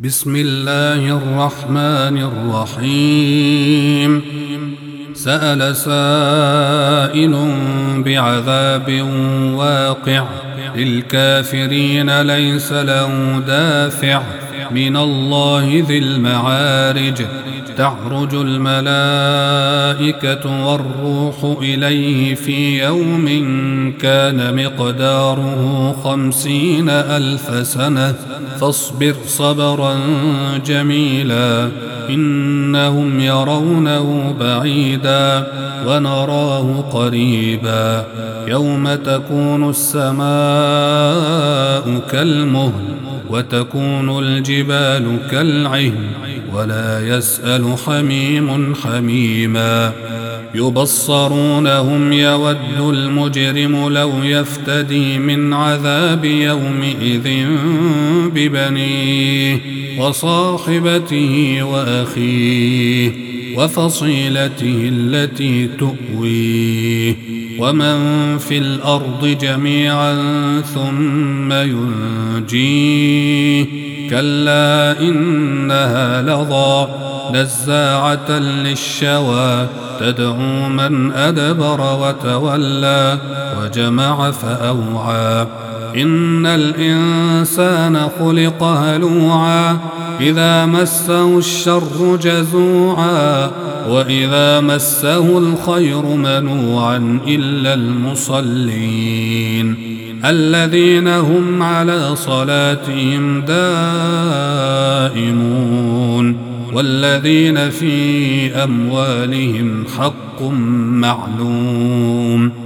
بسم الله الرحمن الرحيم. سأل سائل بعذاب واقع للكافرين ليس له دافع من الله ذي المعارج. تعرج الملائكة والروح إليه في يوم كان مقداره 50,000 سنة فاصبر صبرا جميلا إنهم يرونه بعيدا ونراه قريبا يوم تكون السماء كالمهل وتكون الجبال كالعهن ولا يسأل حميم حميما. يبصرونهم يود المجرم لو يفتدي من عذاب يومئذ ببنيه وصاحبته وأخيه وفصيلته التي تؤويه ومن في الأرض جميعا ثم ينجيه. كلا إنها لظى نزاعة للشوى تدعو من أدبر وتولى وجمع فأوعى. إن الإنسان خلق هلوعا إذا مسه الشر جزوعا وإذا مسه الخير منوعا إلا المصلين الذين هم على صلاتهم دائمون والذين في أموالهم حق معلوم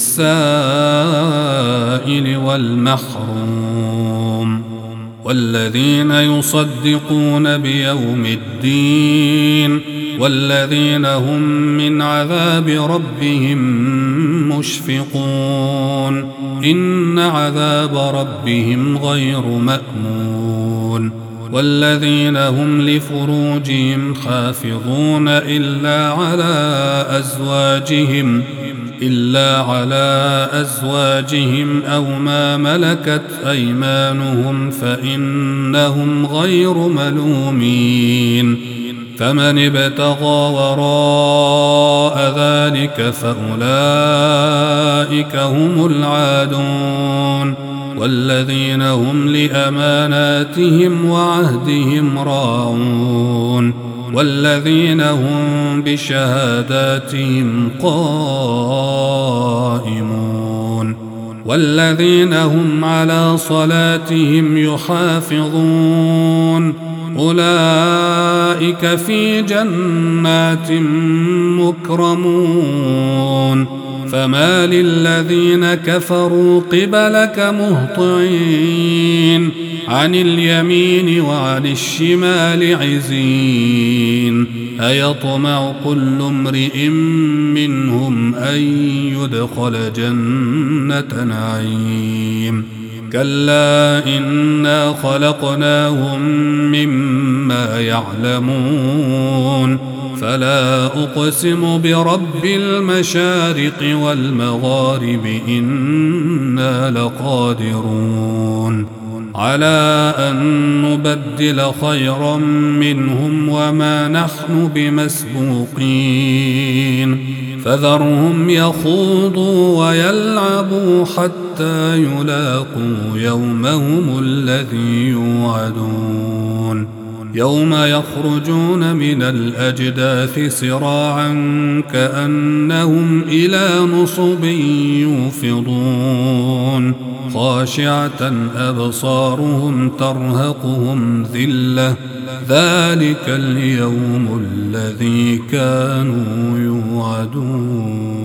للسائل والمحروم والذين يصدقون بيوم الدين والذين هم من عذاب ربهم مشفقون إن عذاب ربهم غير مأمون. والذين هم لفروجهم حافظون إلا على أزواجهم أو ما ملكت أيمانهم فإنهم غير ملومين. فمن ابتغى وراء ذلك فأولئك هم العادون والذين هم لأماناتهم وعهدهم راعون والذين هم بشهاداتهم قائمون والذين هم على صلاتهم يحافظون أولئك في جنات مكرمون. فما للذين كفروا قبلك مهطعين عن اليمين وعن الشمال عزين. أيطمع كل امرئ منهم أن يدخل جنة نعيم كلا إنا خلقناهم مما يعلمون. فلا أقسم برب المشارق والمغارب إنا لقادرون على أن نبدل خيرا منهم وما نحن بمسبوقين. فذرهم يخوضوا ويلعبوا حتى يلاقوا يومهم الذي يوعدون يوم يخرجون من الأجداث سراعا كأنهم إلى نصب يوفضون خاشعة أبصارهم ترهقهم ذلة ذلك اليوم الذي كانوا يوعدون.